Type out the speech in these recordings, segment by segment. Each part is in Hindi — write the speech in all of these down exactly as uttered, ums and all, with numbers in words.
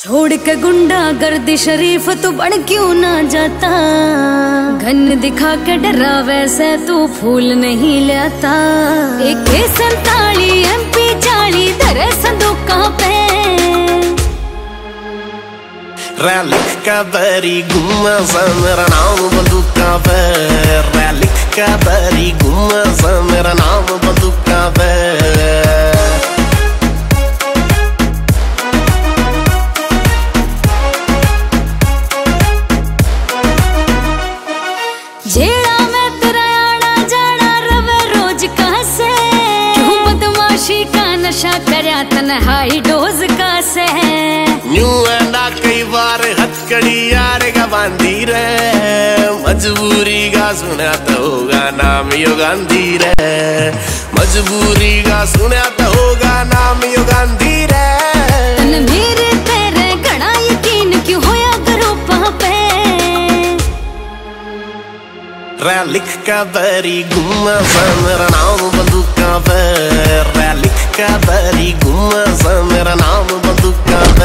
छोड़ के गुंडा गर्दी शरीफ तू बन क्यों ना जाता। घन दिखा के डरा वैसे तू फूल नहीं लाता। एक संताली एमपी चाली धरे संदूका पे रैलिक का बरी गुम्मा सा मेरा नाम बंदूका पे। रैलिक का बरी गुम्मा सा मेरा नाम बंदूका पे। जेड़ा मैं तेरा आना जाना रवे रोज कहाँ से। क्यों बदमाशी का नशा करया तने हाई डोज का से। न्यू एंडा कई बार हथकड़ी यार का बांधी रे। मजबूरी का सुना तो होगा नाम यो गांधी रे। मजबूरी का सुना तो होगा नाम यो गांधी रे। तने मेरे तेरे घना यकीन क्यों होया करो पे। रैलिक का बरी गुम्मा सा मेरा नाम बंदूका पे। रैलिक का बरी गुम्मा सा मेरा नाम बंदूका पे।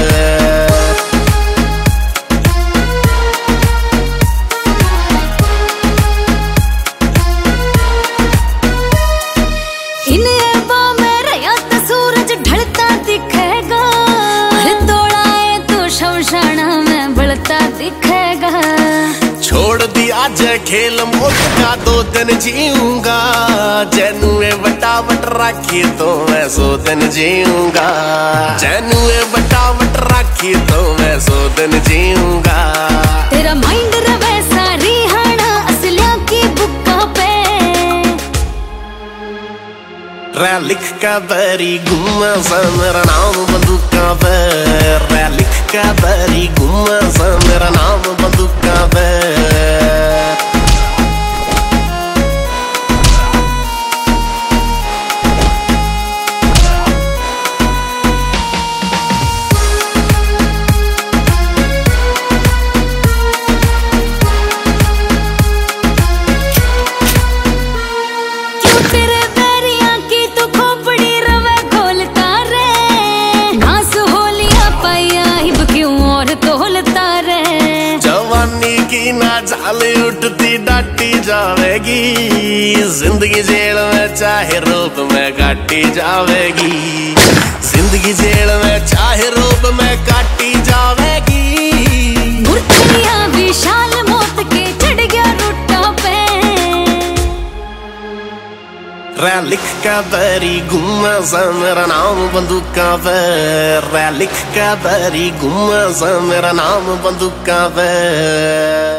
इन एबा में रया तो सूरज ढलता दिखेगा। तोड़ा है तो शमशाना में बढ़ता दिखेगा। छोड़ दिया जय खेल मोट का दो दिन जीऊंगा। जैनू बटा बट राखी तो मैं सो दिन जीऊंगा। जैनू बटा बट राखी तो मैं सो दिन जीऊंगा। तेरा माइंड रवे सारी हाना असलिया की बुक्का पे। रैलिक का बरी गुम्मा सा मेरा नाम बंदूका पे। रैलिक का बरी गुम्मा सा मेरा नाम बंदूका पे। की ना चाल उठती डाटी जावेगी। जिंदगी जेल में चाहे रूप में काटी जावेगी। जिंदगी जेल में चाहे रूप में काटी जावेगी। विशाल मौत के चढ़ गया रुट्टा पे। रैलिक का बरी गुम्मा सा मेरा नाम बंदूका पे। रैलिक का बरी गुम्मा सा मेरा नाम बंदूका पे।